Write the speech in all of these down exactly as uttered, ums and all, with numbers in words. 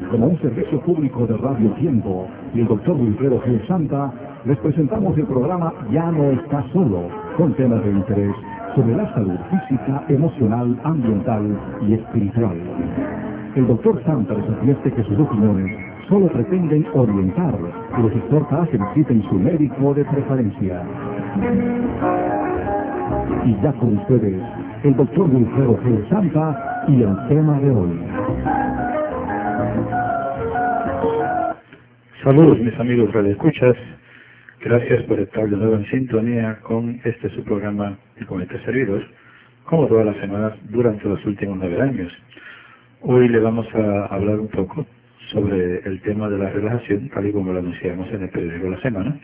Como un servicio público de Radio Tiempo y el doctor Wilfredo Gil Santa, les presentamos el programa Ya no está solo, con temas de interés sobre la salud física, emocional, ambiental y espiritual. El doctor Santa les advierte que sus opiniones solo pretenden orientar y los exhorta a que visiten su médico de preferencia. Y ya con ustedes, el doctor Wilfredo Gil Santa y el tema de hoy. Saludos mis amigos radioescuchas, gracias por estar de nuevo en sintonía con este su programa y con este servidor, como todas las semanas durante los últimos nueve años. Hoy le vamos a hablar un poco sobre el tema de la relajación, tal y como lo anunciamos en el periódico de la semana.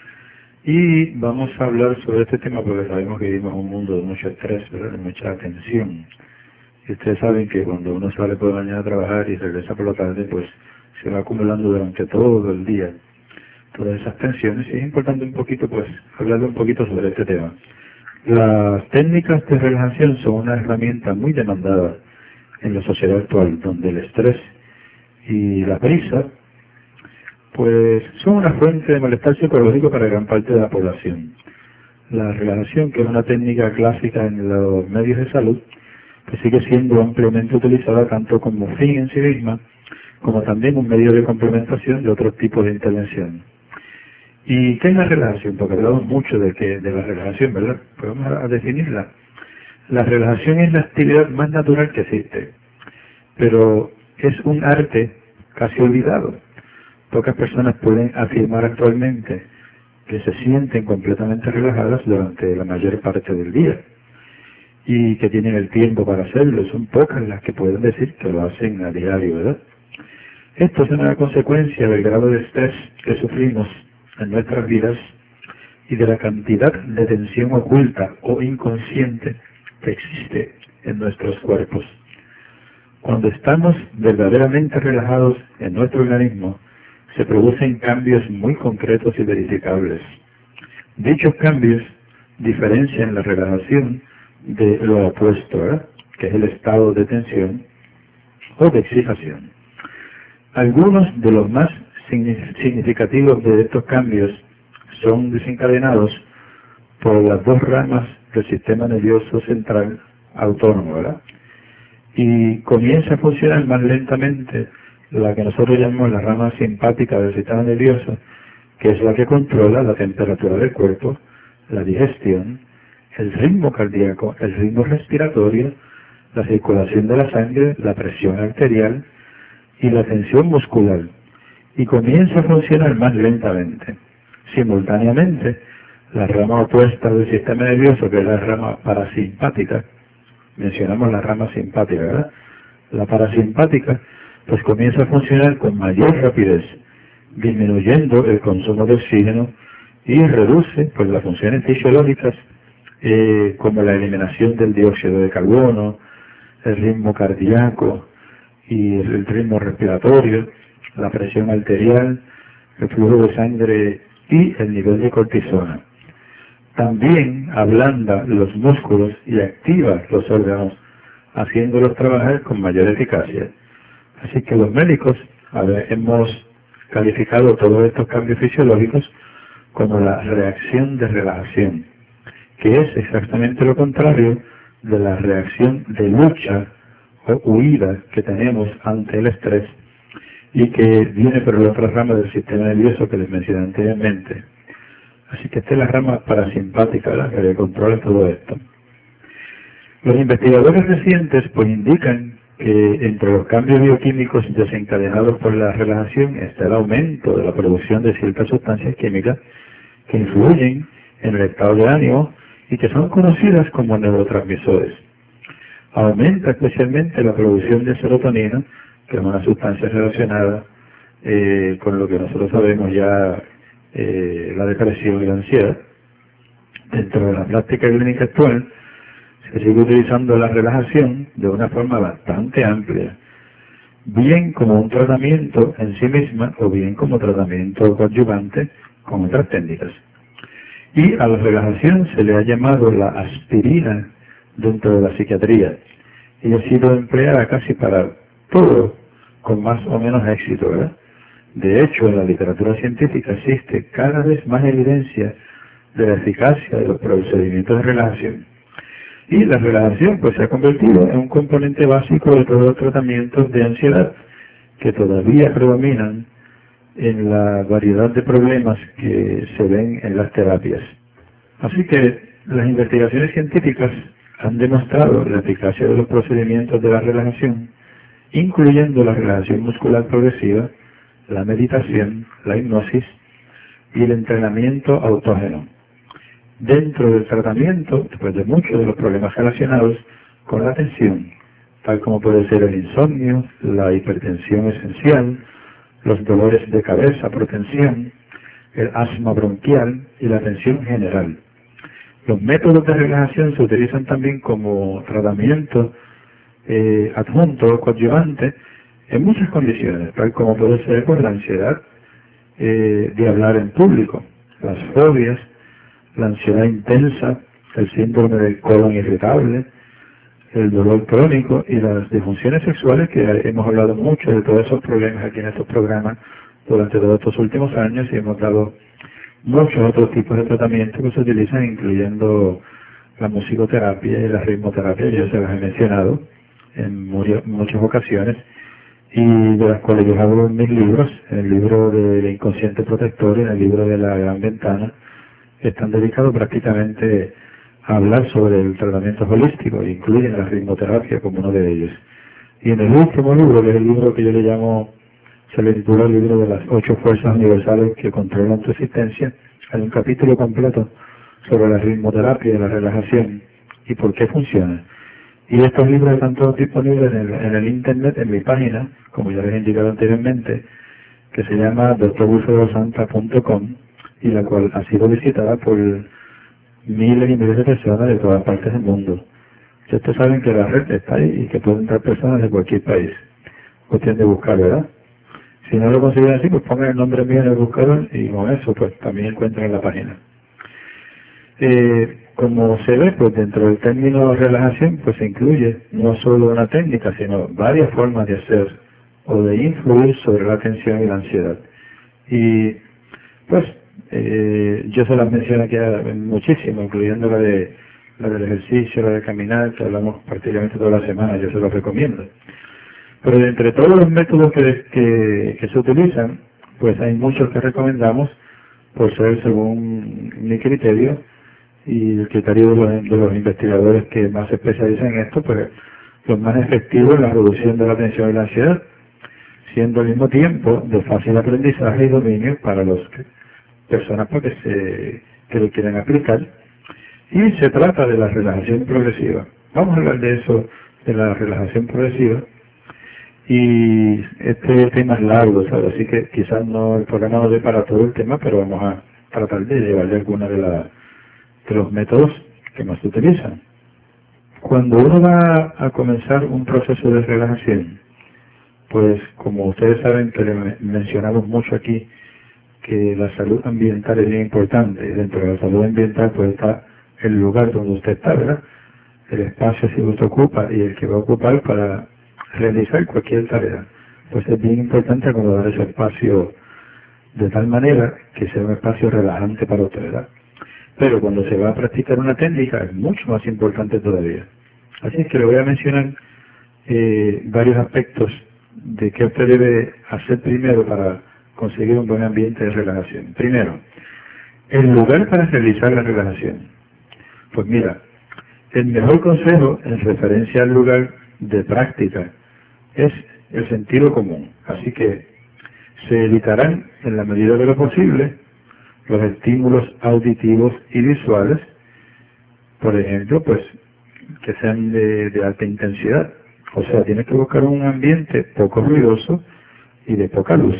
Y vamos a hablar sobre este tema porque sabemos que vivimos en un mundo de mucho estrés, ¿verdad? De mucha tensión. Y ustedes saben que cuando uno sale por la mañana a trabajar y regresa por la tarde, pues se va acumulando durante todo el día todas esas tensiones. Y es importante un poquito, pues, hablarle un poquito sobre este tema. Las técnicas de relajación son una herramienta muy demandada en la sociedad actual, donde el estrés y la prisa pues son una fuente de malestar psicológico para gran parte de la población. La relajación, que es una técnica clásica en los medios de salud, pues sigue siendo ampliamente utilizada tanto como fin en sí misma, como también un medio de complementación de otros tipos de intervención. ¿Y qué es la relajación? Porque hablamos mucho de, que, de la relajación, ¿verdad? Pues vamos a definirla. La relajación es la actividad más natural que existe, pero es un arte casi olvidado. Pocas personas pueden afirmar actualmente que se sienten completamente relajadas durante la mayor parte del día y que tienen el tiempo para hacerlo. Son pocas las que pueden decir que lo hacen a diario, ¿verdad? Esto es una consecuencia del grado de estrés que sufrimos en nuestras vidas y de la cantidad de tensión oculta o inconsciente que existe en nuestros cuerpos. Cuando estamos verdaderamente relajados en nuestro organismo, se producen cambios muy concretos y verificables. Dichos cambios diferencian la relajación de lo opuesto, ¿verdad? Que es el estado de tensión o de excitación. Algunos de los más significativos de estos cambios son desencadenados por las dos ramas del sistema nervioso central autónomo, ¿verdad? Y comienza a funcionar más lentamente la que nosotros llamamos la rama simpática del sistema nervioso, que es la que controla la temperatura del cuerpo, la digestión, el ritmo cardíaco, el ritmo respiratorio, la circulación de la sangre, la presión arterial y la tensión muscular. Y comienza a funcionar más lentamente. Simultáneamente, la rama opuesta del sistema nervioso, que es la rama parasimpática, mencionamos la rama simpática, ¿verdad? La parasimpática, pues comienza a funcionar con mayor rapidez, disminuyendo el consumo de oxígeno y reduce pues las funciones fisiológicas eh, como la eliminación del dióxido de carbono, el ritmo cardíaco y el ritmo respiratorio, la presión arterial, el flujo de sangre y el nivel de cortisona. También ablanda los músculos y activa los órganos, haciéndolos trabajar con mayor eficacia. Así que los médicos a ver, hemos calificado todos estos cambios fisiológicos como la reacción de relajación, que es exactamente lo contrario de la reacción de lucha o huida que tenemos ante el estrés y que viene por la otra rama del sistema nervioso que les mencioné anteriormente. Así que esta es la rama parasimpática, ¿verdad?, que controla todo esto. Los investigadores recientes pues indican que entre los cambios bioquímicos desencadenados por la relajación está el aumento de la producción de ciertas sustancias químicas que influyen en el estado de ánimo y que son conocidas como neurotransmisores. Aumenta especialmente la producción de serotonina, que es una sustancia relacionada eh, con lo que nosotros sabemos ya, eh, la depresión y la ansiedad. Dentro de la práctica clínica actual, se sigue utilizando la relajación de una forma bastante amplia, bien como un tratamiento en sí misma o bien como tratamiento coadyuvante con otras técnicas. Y a la relajación se le ha llamado la aspirina dentro de la psiquiatría y ha sido empleada casi para todo con más o menos éxito, ¿verdad? De hecho, en la literatura científica existe cada vez más evidencia de la eficacia de los procedimientos de relajación. Y la relajación pues se ha convertido en un componente básico de todos los tratamientos de ansiedad que todavía predominan en la variedad de problemas que se ven en las terapias. Así que las investigaciones científicas han demostrado la eficacia de los procedimientos de la relajación, incluyendo la relajación muscular progresiva, la meditación, la hipnosis y el entrenamiento autógeno. Dentro del tratamiento, después de muchos de los problemas relacionados con la atención, tal como puede ser el insomnio, la hipertensión esencial, los dolores de cabeza por tensión, el asma bronquial y la tensión general. Los métodos de relajación se utilizan también como tratamiento eh, adjunto o coadyuvante en muchas condiciones, tal como puede ser por la ansiedad eh, de hablar en público, las fobias, la ansiedad intensa, el síndrome del colon irritable, el dolor crónico y las disfunciones sexuales, que hemos hablado mucho de todos esos problemas aquí en estos programas durante todos estos últimos años, y hemos dado muchos otros tipos de tratamientos que se utilizan, incluyendo la musicoterapia y la ritmoterapia, yo se las he mencionado en muchas ocasiones, y de las cuales yo hablo en mis libros, en el libro del inconsciente protector y en el libro de la gran ventana, están dedicados prácticamente a hablar sobre el tratamiento holístico, e incluyen la ritmoterapia como uno de ellos. Y en el último libro, que es el libro que yo le llamo, se le titula el libro de las ocho fuerzas universales que controlan tu existencia, hay un capítulo completo sobre la ritmoterapia y la relajación y por qué funciona. Y estos libros están todos disponibles en el, en el internet, en mi página, como ya les he indicado anteriormente, que se llama doctor wilfredo santa punto com, y la cual ha sido visitada por miles y miles de personas de todas partes del mundo. Ya ustedes saben que la red está ahí y que pueden entrar personas de cualquier país. Cuestión de buscar, ¿verdad? Si no lo consiguen así, pues pongan el nombre mío en el buscador y con eso pues también encuentran la página. Eh, como se ve, pues dentro del término relajación, pues se incluye no solo una técnica, sino varias formas de hacer o de influir sobre la atención y la ansiedad. Y pues eh, yo se las menciono aquí muchísimo, incluyendo la de la del ejercicio, la de caminar, que hablamos prácticamente toda la semana, yo se los recomiendo. Pero de entre todos los métodos que, que, que se utilizan, pues hay muchos que recomendamos por ser, según mi criterio y el criterio de los, de los investigadores que más se especializan en esto, pues los más efectivos en la reducción de la tensión y la ansiedad, siendo al mismo tiempo de fácil aprendizaje y dominio para las personas que, se, que lo quieren aplicar. Y se trata de la relajación progresiva. Vamos a hablar de eso, de la relajación progresiva. Y este tema es largo, ¿sabes? Así que quizás no, el programa no dé para todo el tema, pero vamos a tratar de llevarle alguna de, la, de los métodos que más se utilizan. Cuando uno va a comenzar un proceso de relajación, pues como ustedes saben que le mencionamos mucho aquí, que la salud ambiental es bien importante, y dentro de la salud ambiental pues está el lugar donde usted está, ¿verdad? El espacio que usted ocupa y el que va a ocupar para realizar cualquier tarea. Pues es bien importante acomodar ese espacio de tal manera que sea un espacio relajante para usted, ¿verdad? Pero cuando se va a practicar una técnica es mucho más importante todavía. Así es que le voy a mencionar eh, varios aspectos de qué usted debe hacer primero para conseguir un buen ambiente de relajación. Primero, el lugar para realizar la relajación. Pues mira, el mejor consejo en referencia al lugar de práctica es el sentido común. Así que se evitarán, en la medida de lo posible, los estímulos auditivos y visuales, por ejemplo, pues que sean de, de alta intensidad. O sea, tienes que buscar un ambiente poco ruidoso y de poca luz.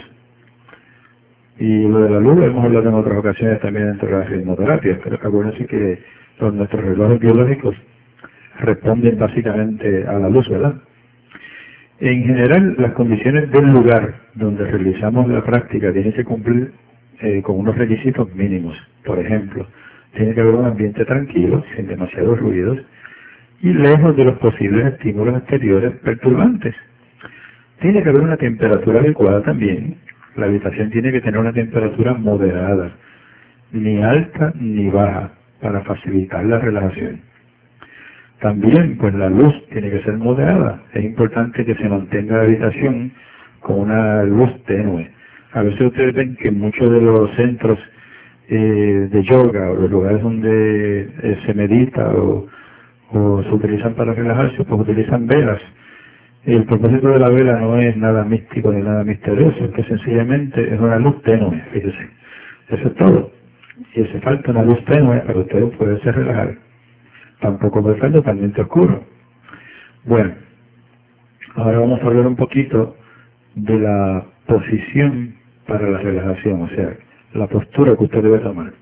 Y lo de la luz lo hemos hablado en otras ocasiones también dentro de la ritmoterapia, pero acuérdense que los, nuestros relojes biológicos responden básicamente a la luz, ¿verdad? En general, las condiciones del lugar donde realizamos la práctica tienen que cumplir eh, con unos requisitos mínimos. Por ejemplo, tiene que haber un ambiente tranquilo, sin demasiados ruidos, y lejos de los posibles estímulos exteriores perturbantes. Tiene que haber una temperatura adecuada también. La habitación tiene que tener una temperatura moderada, ni alta ni baja, para facilitar la relajación. También, pues la luz tiene que ser moderada. Es importante que se mantenga la habitación con una luz tenue. A veces ustedes ven que muchos de los centros eh, de yoga o los lugares donde eh, se medita o, o se utilizan para relajarse, pues utilizan velas. El propósito de la vela no es nada místico ni nada misterioso, es que sencillamente es una luz tenue, fíjese. Eso es todo. Y hace falta una luz tenue para ustedes poderse relajar. Tampoco puede estar totalmente oscuro. Bueno, ahora vamos a hablar un poquito de la posición para la relajación, o sea, la postura que usted debe tomar.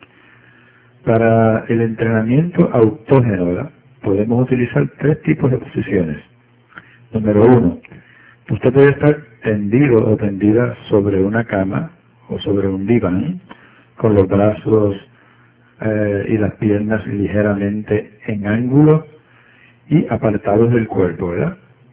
Para el entrenamiento autógeno, ¿verdad?, podemos utilizar tres tipos de posiciones. Número uno, usted debe estar tendido o tendida sobre una cama o sobre un diván, con los brazos eh, y las piernas ligeramente en ángulo y apartados del cuerpo, ¿verdad?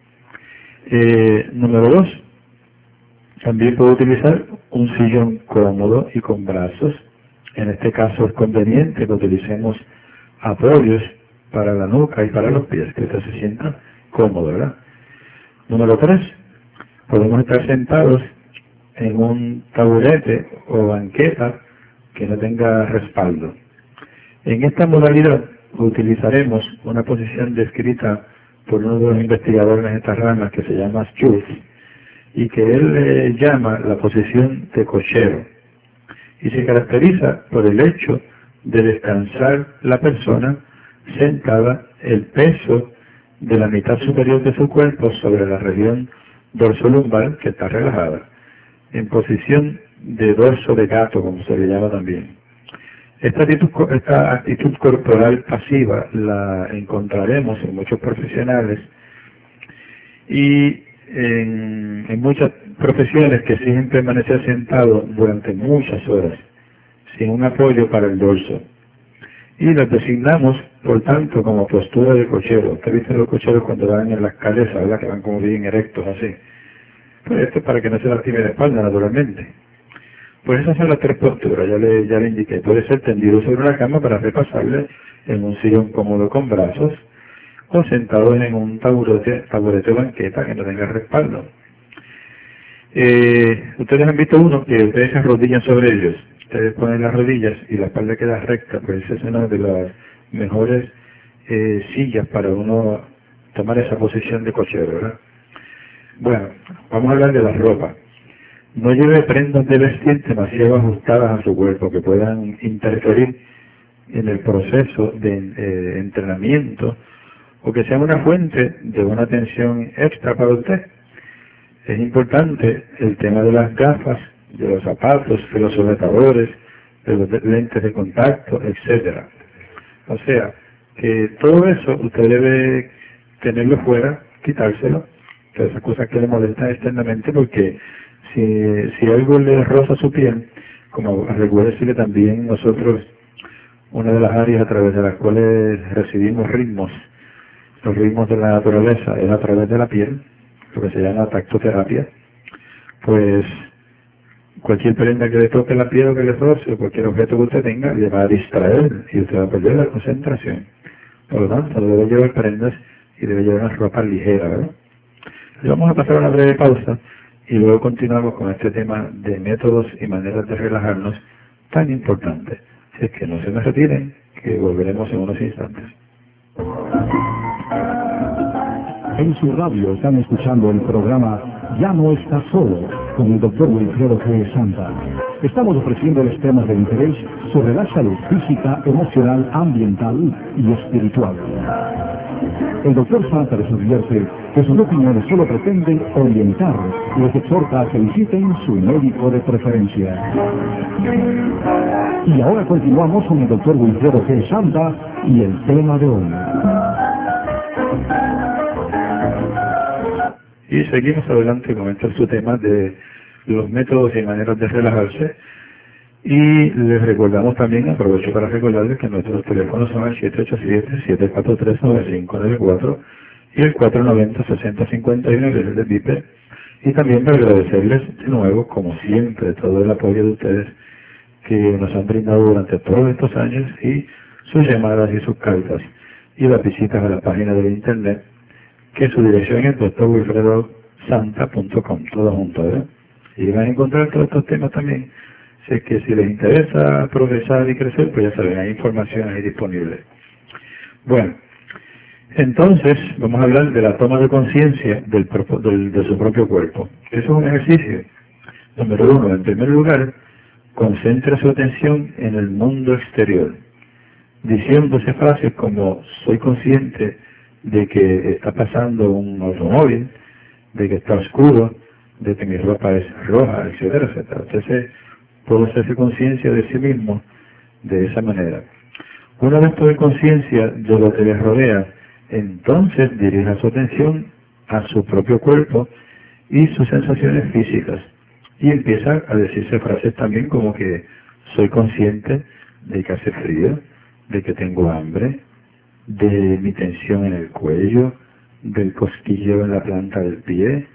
Eh, número dos, también puede utilizar un sillón cómodo y con brazos. En este caso es conveniente que utilicemos apoyos para la nuca y para los pies, que usted se sienta cómodo, ¿verdad? Número tres, podemos estar sentados en un taburete o banqueta que no tenga respaldo. En esta modalidad utilizaremos una posición descrita por uno de los investigadores en estas ramas que se llama Schultz, y que él eh, llama la posición de cochero, y se caracteriza por el hecho de descansar la persona sentada, el peso de la mitad superior de su cuerpo sobre la región dorsolumbar, que está relajada, en posición de dorso de gato, como se le llama también. Esta actitud, esta actitud corporal pasiva la encontraremos en muchos profesionales y en, en muchas profesiones que exigen permanecer sentado durante muchas horas, sin un apoyo para el dorso. Y las designamos, por tanto, como postura de cochero. Usted viste los cocheros cuando van en las calles, ¿verdad?, que van como bien erectos así. Pues esto es para que no se lastime la espalda, naturalmente. Pues esas son las tres posturas, ya le, ya le indiqué. Puede ser tendido sobre la cama para repasarle en un sillón cómodo con brazos, o sentado en un taburete, taburete o banqueta que no tenga respaldo. Eh, ustedes han visto uno que ustedes se arrodillan sobre ellos. Ustedes ponen las rodillas y la espalda queda recta, pues esa es una de las mejores eh, sillas para uno tomar esa posición de cochero, ¿verdad? Bueno, vamos a hablar de la ropa. No lleve prendas de vestir demasiado ajustadas a su cuerpo que puedan interferir en el proceso de eh, entrenamiento o que sean una fuente de una tensión extra para usted. Es importante el tema de las gafas, de los zapatos, de los sujetadores, de los lentes de contacto, etcétera. O sea, que todo eso usted debe tenerlo fuera, quitárselo, todas esas cosas que le molestan externamente, porque si, si algo le roza su piel, como recuerde que también nosotros, una de las áreas a través de las cuales recibimos ritmos, los ritmos de la naturaleza, es a través de la piel, lo que se llama tactoterapia, pues cualquier prenda que le toque la piel o que le roce, o cualquier objeto que usted tenga, le va a distraer y usted va a perder la concentración. Por lo tanto, debe llevar prendas y debe llevar una ropa ligera, ¿verdad? Y vamos a pasar a una breve pausa y luego continuamos con este tema de métodos y maneras de relajarnos tan importante. Así es que no se nos retiren, que volveremos en unos instantes. En su radio están escuchando el programa Ya no está solo, con el doctor Wilfredo G. Santa. Estamos ofreciéndoles temas de interés sobre la salud física, emocional, ambiental y espiritual. El doctor Santa les advierte que sus opiniones solo pretenden orientar y les exhorta a que visiten su médico de preferencia. Y ahora continuamos con el doctor Wilfredo G. Santa y el tema de hoy. Y seguimos adelante con este su tema de los métodos y maneras de relajarse. Y les recordamos también, aprovecho para recordarles que nuestros teléfonos son el siete ocho siete, siete cuatro tres, nueve cinco nueve cuatro y el cuatro nueve cero, seis cero cinco uno, que es el de Viper. Y también para agradecerles de nuevo, como siempre, todo el apoyo de ustedes que nos han brindado durante todos estos años y sus llamadas y sus cartas y las visitas a la página de internet, que su dirección es doctor wilfredo santa punto com, todo junto, ¿verdad? Y van a encontrar todos estos temas también. Así que si les interesa progresar y crecer, pues ya saben, hay información ahí disponible. Bueno, entonces vamos a hablar de la toma de conciencia del, del, de su propio cuerpo. Eso es un ejercicio. Número uno, en primer lugar, concentra su atención en el mundo exterior, diciéndose frases como soy consciente de que está pasando un automóvil, de que está oscuro, de que mi ropa es roja, etcétera, etcétera. Entonces, puedo hacerse conciencia de sí mismo de esa manera. Una vez tome conciencia de lo que les rodea, entonces dirija su atención a su propio cuerpo y sus sensaciones físicas. Y empieza a decirse frases también como que soy consciente de que hace frío, de que tengo hambre, de mi tensión en el cuello, del cosquilleo en la planta del pie.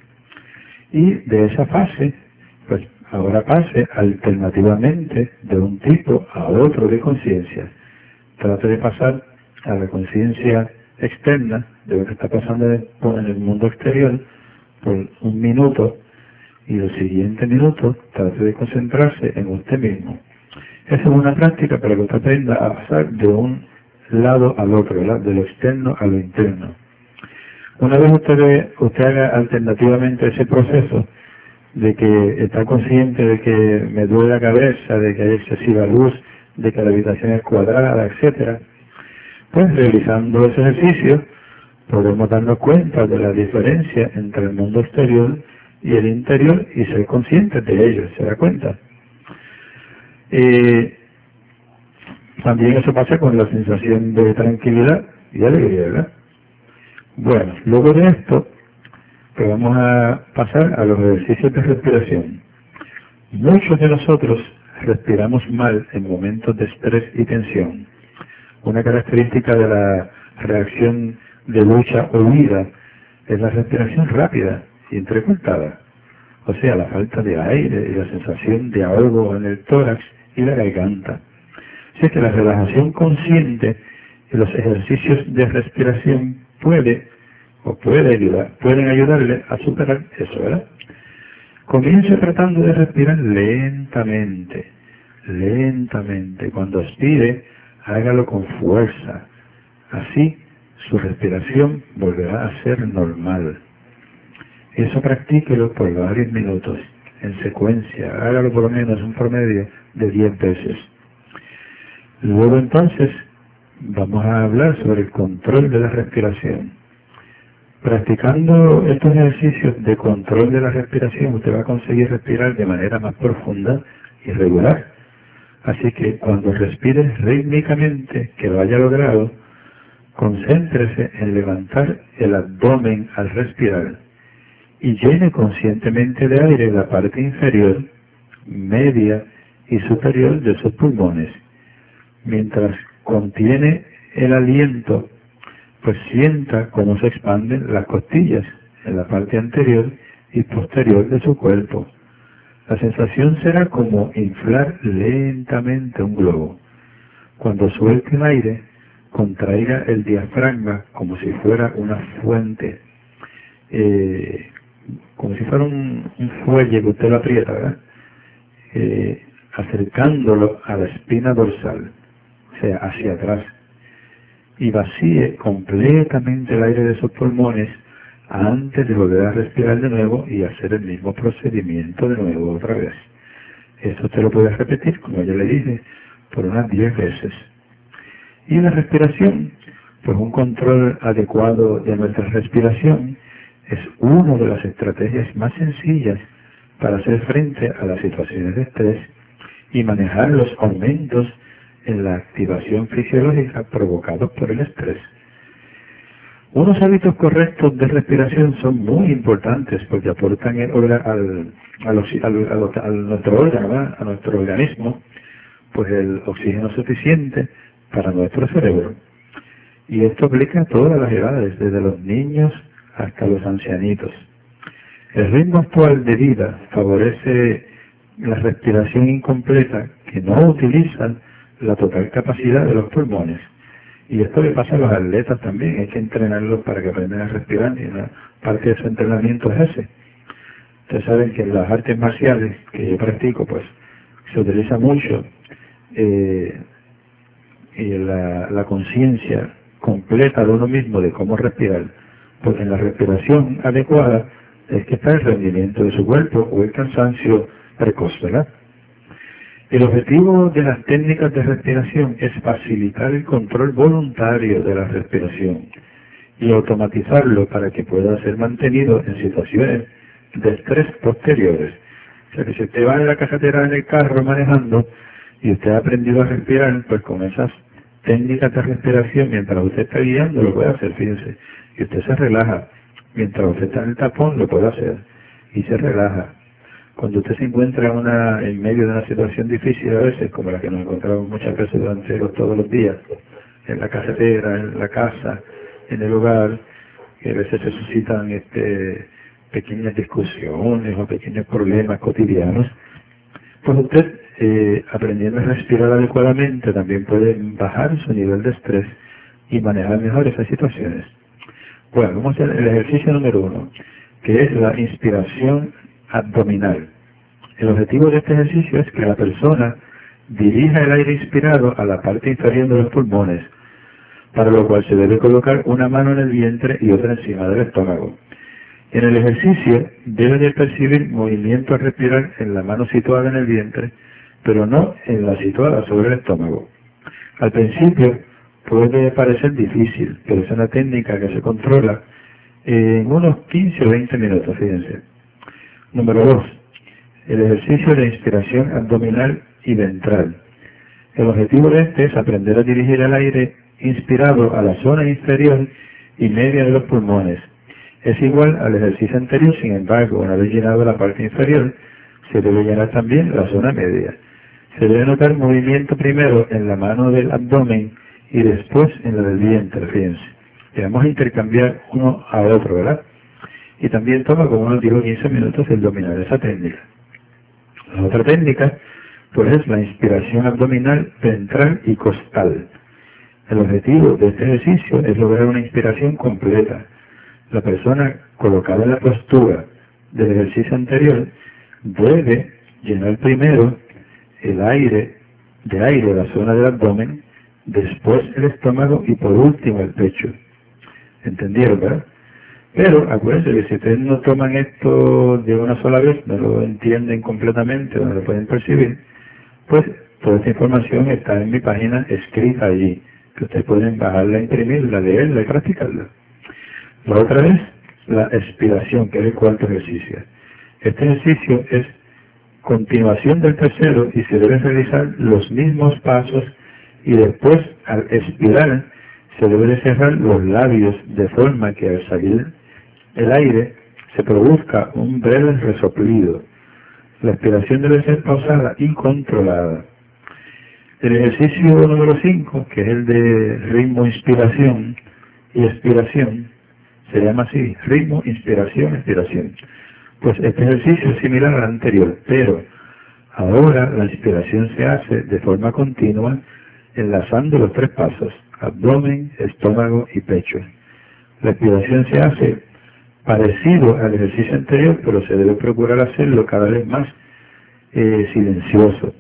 Y de esa fase, pues ahora pase alternativamente de un tipo a otro de conciencia. Trate de pasar a la conciencia externa de lo que está pasando en el mundo exterior por un minuto, y el siguiente minuto trate de concentrarse en usted mismo. Esa es una práctica para que usted aprenda a pasar de un lado al otro, ¿verdad? De lo externo a lo interno. Una vez usted, usted haga alternativamente ese proceso de que está consciente de que me duele la cabeza, de que hay excesiva luz, de que la habitación es cuadrada, etcétera, pues realizando ese ejercicio podemos darnos cuenta de la diferencia entre el mundo exterior y el interior y ser conscientes de ello, ¿se da cuenta? Eh, también eso pasa con la sensación de tranquilidad y alegría, ¿verdad? Bueno, luego de esto, pues vamos a pasar a los ejercicios de respiración. Muchos de nosotros respiramos mal en momentos de estrés y tensión. Una característica de la reacción de lucha o huida es la respiración rápida y entrecortada, o sea, la falta de aire y la sensación de ahogo en el tórax y la garganta. Así que la relajación consciente y los ejercicios de respiración puede o puede ayudar, pueden ayudarle a superar eso, ¿verdad? Comience tratando de respirar lentamente, lentamente. Cuando expire, hágalo con fuerza. Así, su respiración volverá a ser normal. Eso practíquelo por varios minutos, en secuencia. Hágalo por lo menos un promedio de diez veces. Luego entonces, vamos a hablar sobre el control de la respiración. Practicando estos ejercicios de control de la respiración, usted va a conseguir respirar de manera más profunda y regular. Así que cuando respire rítmicamente, que lo haya logrado, concéntrese en levantar el abdomen al respirar y llene conscientemente de aire la parte inferior, media y superior de sus pulmones. Mientras contiene el aliento, pues sienta cómo se expanden las costillas en la parte anterior y posterior de su cuerpo. La sensación será como inflar lentamente un globo. Cuando suelte el aire, contraiga el diafragma como si fuera una fuente, eh, como si fuera un, un fuelle que usted lo aprieta, ¿verdad? Eh, acercándolo a la espina dorsal, o sea, hacia atrás, y vacíe completamente el aire de sus pulmones antes de volver a respirar de nuevo y hacer el mismo procedimiento de nuevo otra vez. Esto usted lo puede repetir, como ya le dije, por unas diez veces. Y la respiración, pues un control adecuado de nuestra respiración es una de las estrategias más sencillas para hacer frente a las situaciones de estrés y manejar los aumentos en la activación fisiológica provocados por el estrés. Unos hábitos correctos de respiración son muy importantes porque aportan el al, al, al, al, a nuestro órgano, a nuestro organismo, pues el oxígeno suficiente para nuestro cerebro. Y esto aplica a todas las edades, desde los niños hasta los ancianitos. El ritmo actual de vida favorece la respiración incompleta que no utiliza la total capacidad de los pulmones. Y esto le pasa a los atletas también, hay que entrenarlos para que aprendan a respirar, y una parte de su entrenamiento es ese. Ustedes saben que en las artes marciales que yo practico, pues se utiliza mucho eh, y la, la conciencia completa de uno mismo de cómo respirar, porque en la respiración adecuada es que está el rendimiento de su cuerpo o el cansancio precoz, ¿verdad? El objetivo de las técnicas de respiración es facilitar el control voluntario de la respiración y automatizarlo para que pueda ser mantenido en situaciones de estrés posteriores. O sea que si usted va en la carretera en el carro manejando y usted ha aprendido a respirar, pues con esas técnicas de respiración, mientras usted está guiando, lo puede hacer, fíjense. Y usted se relaja. Mientras usted está en el tapón, lo puede hacer. Y se relaja. Cuando usted se encuentra una, en medio de una situación difícil a veces, como la que nos encontramos muchas veces durante los, todos los días, en la carretera, en la casa, en el hogar, que a veces se suscitan este, pequeñas discusiones o pequeños problemas cotidianos, pues usted, eh, aprendiendo a respirar adecuadamente, también puede bajar su nivel de estrés y manejar mejor esas situaciones. Bueno, vamos a hacer el ejercicio número uno, que es la inspiración abdominal. El objetivo de este ejercicio es que la persona dirija el aire inspirado a la parte inferior de los pulmones, para lo cual se debe colocar una mano en el vientre y otra encima del estómago. En el ejercicio debe de percibir movimiento al respirar en la mano situada en el vientre, pero no en la situada sobre el estómago. Al principio puede parecer difícil, pero es una técnica que se controla en unos quince o veinte minutos, fíjense. Número dos. El ejercicio de inspiración abdominal y ventral. El objetivo de este es aprender a dirigir el aire inspirado a la zona inferior y media de los pulmones. Es igual al ejercicio anterior, sin embargo, una vez llenado la parte inferior, se debe llenar también la zona media. Se debe notar movimiento primero en la mano del abdomen y después en la del vientre, fíjense. Y vamos a intercambiar uno a otro, ¿verdad? Y también toma como unos diez o quince minutos el dominar esa técnica. La otra técnica, pues es la inspiración abdominal, ventral y costal. El objetivo de este ejercicio es lograr una inspiración completa. La persona colocada en la postura del ejercicio anterior debe llenar primero el aire, de aire la zona del abdomen, después el estómago y por último el pecho. ¿Entendieron, verdad? Pero acuérdense que si ustedes no toman esto de una sola vez, no lo entienden completamente, no lo pueden percibir, pues toda esta información está en mi página escrita allí, que ustedes pueden bajarla, imprimirla, leerla y practicarla. La otra es la expiración, que es el cuarto ejercicio. Este ejercicio es continuación del tercero y se deben realizar los mismos pasos y después al expirar se debe de cerrar los labios de forma que al salir el aire se produzca un breve resoplido. La expiración debe ser pausada y controlada. El ejercicio número cinco, que es el de ritmo, inspiración y expiración, se llama así, ritmo, inspiración, expiración. Pues este ejercicio es similar al anterior, pero ahora la inspiración se hace de forma continua, enlazando los tres pasos, abdomen, estómago y pecho. La expiración se hace parecido al ejercicio anterior, pero se debe procurar hacerlo cada vez más eh, silencioso.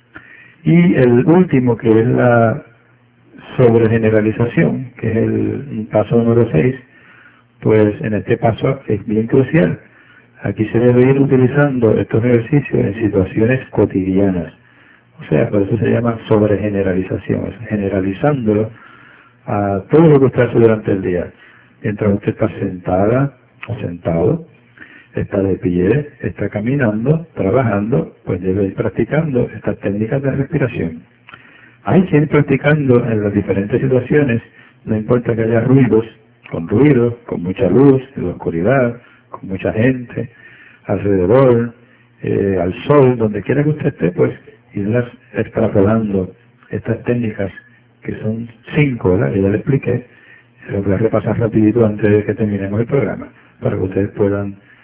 Y el último, que es la sobregeneralización, que es el paso número seis, pues en este paso es bien crucial. Aquí se debe ir utilizando estos ejercicios en situaciones cotidianas. O sea, por eso se llama sobregeneralización, es generalizándolo a todo lo que usted hace durante el día. Mientras usted está sentada o sentado, está de pie, está caminando, trabajando, pues debe ir practicando estas técnicas de respiración. Hay que ir practicando en las diferentes situaciones, no importa que haya ruidos, con ruido, con mucha luz, en la oscuridad, con mucha gente, alrededor, eh, al sol, donde quiera que usted esté, pues irlas extrapolando estas técnicas, que son cinco, ¿verdad? Que ya le expliqué, se lo voy a repasar rapidito antes de que terminemos el programa, para que ustedes puedan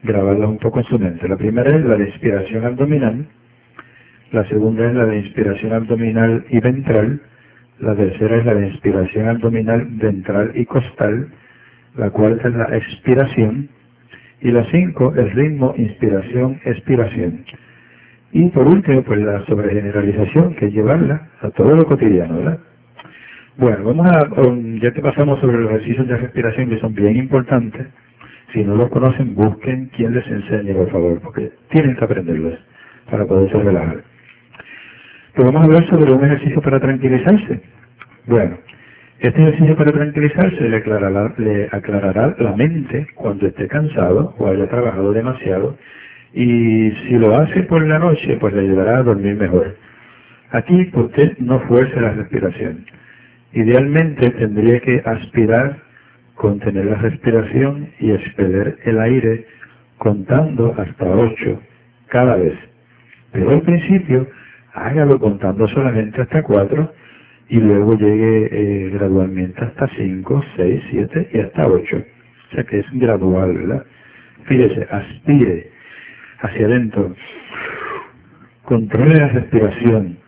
grabarlas un poco en su mente. La primera es la de inspiración abdominal, la segunda es la de inspiración abdominal y ventral, la tercera es la de inspiración abdominal, ventral y costal, la cuarta es la expiración, y la cinco, el ritmo inspiración, expiración. Y por último, pues la sobregeneralización, que es llevarla a todo lo cotidiano, ¿verdad? Bueno, vamos a, ya que pasamos sobre los ejercicios de respiración, que son bien importantes, si no los conocen, busquen quien les enseñe, por favor, porque tienen que aprenderlos para poderse relajar. Pues vamos a hablar sobre un ejercicio para tranquilizarse. Bueno, este ejercicio para tranquilizarse le aclarará, le aclarará la mente cuando esté cansado o haya trabajado demasiado, y si lo hace por la noche, pues le ayudará a dormir mejor. Aquí usted no fuerce la respiración. Idealmente tendría que aspirar, contener la respiración y expeler el aire contando hasta ocho cada vez. Pero al principio hágalo contando solamente hasta cuatro y luego llegue eh, gradualmente hasta cinco, seis, siete y hasta ocho. O sea que es gradual, ¿verdad? Fíjese, aspire hacia adentro, controle la respiración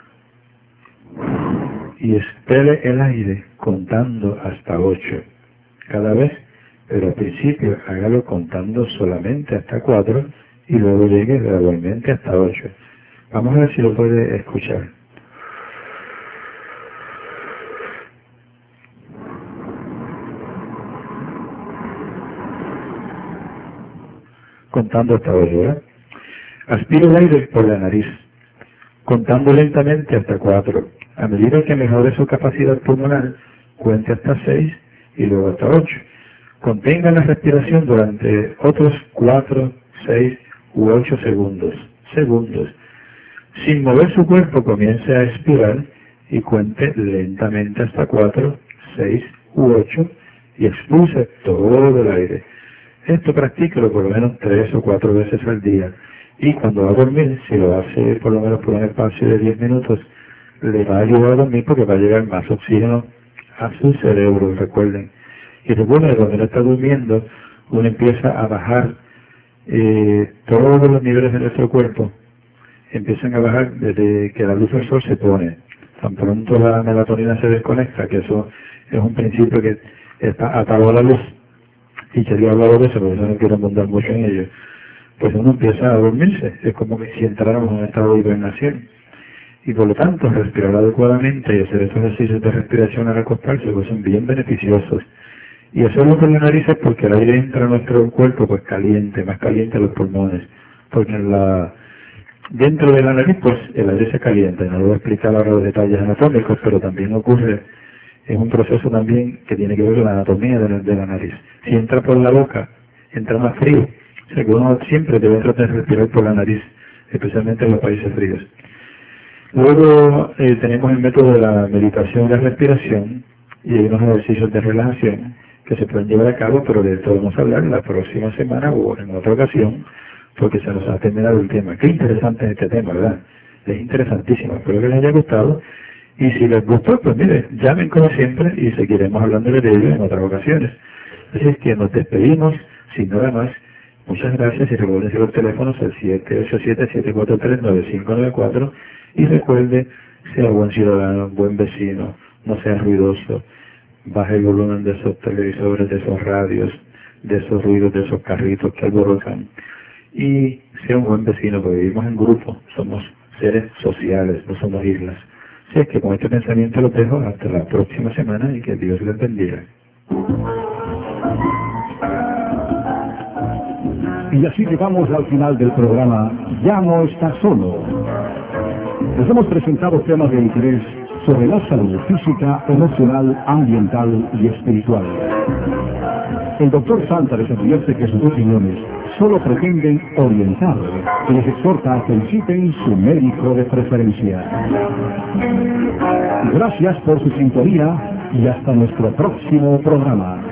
y expele el aire contando hasta ocho cada vez, pero al principio hágalo contando solamente hasta cuatro y luego llegue gradualmente hasta ocho. Vamos a ver si lo puede escuchar. Contando hasta ocho, ¿verdad? Aspire el aire por la nariz, contando lentamente hasta cuatro. A medida que mejore su capacidad pulmonar, cuente hasta seis y luego hasta ocho. Contenga la respiración durante otros cuatro, seis u ocho segundos. Segundos. Sin mover su cuerpo, comience a expirar y cuente lentamente hasta cuatro, seis u ocho y expulse todo el aire. Esto practíquelo por lo menos tres o cuatro veces al día. Y cuando va a dormir, si lo hace por lo menos por un espacio de diez minutos, le va a ayudar a dormir porque va a llegar más oxígeno a su cerebro, recuerden. Y recuerden que cuando uno está durmiendo, uno empieza a bajar eh, todos los niveles de nuestro cuerpo, empiezan a bajar desde que la luz del sol se pone. Tan pronto la melatonina se desconecta, que eso es un principio que está atado a la luz, y quería hablar de eso, pero yo no quiero abundar mucho en ello. Pues uno empieza a dormirse, es como que si entráramos en un estado de hibernación. Y por lo tanto, respirar adecuadamente y hacer estos ejercicios de respiración al acostarse pues son bien beneficiosos. Y hacerlo por la nariz es porque el aire entra a nuestro cuerpo pues caliente, más caliente a los pulmones. Porque en la, dentro de la nariz pues el aire se calienta. No lo voy a explicar ahora los detalles anatómicos, pero también ocurre, es un proceso también que tiene que ver con la anatomía de la, de la nariz. Si entra por la boca, entra más frío. O sea que uno siempre debe tratar de respirar por la nariz, especialmente en los países fríos. Luego eh, tenemos el método de la meditación y la respiración, y hay unos ejercicios de relajación que se pueden llevar a cabo, pero de esto vamos a hablar la próxima semana o en otra ocasión, porque se nos ha terminado el tema. Qué interesante es este tema, ¿verdad? Es interesantísimo, espero que les haya gustado, y si les gustó, pues mire, llamen como siempre y seguiremos hablando de ello en otras ocasiones. Así es que nos despedimos, sin nada más. Muchas gracias y recuerden que los teléfonos el siete ocho siete, siete cuatro tres, nueve cinco nueve cuatro y recuerde, sea buen ciudadano, buen vecino, no sea ruidoso, baje el volumen de esos televisores, de esos radios, de esos ruidos, de esos carritos que alborotan y sea un buen vecino porque vivimos en grupo, somos seres sociales, no somos islas. Así es que con este pensamiento los dejo hasta la próxima semana y que Dios les bendiga. Y así llegamos al final del programa Ya no está solo. Les hemos presentado temas de interés sobre la salud física, emocional, ambiental y espiritual. El doctor Santa les advierte que sus opiniones solo pretenden orientar y les exhorta a que visiten su médico de preferencia. Gracias por su sintonía y hasta nuestro próximo programa.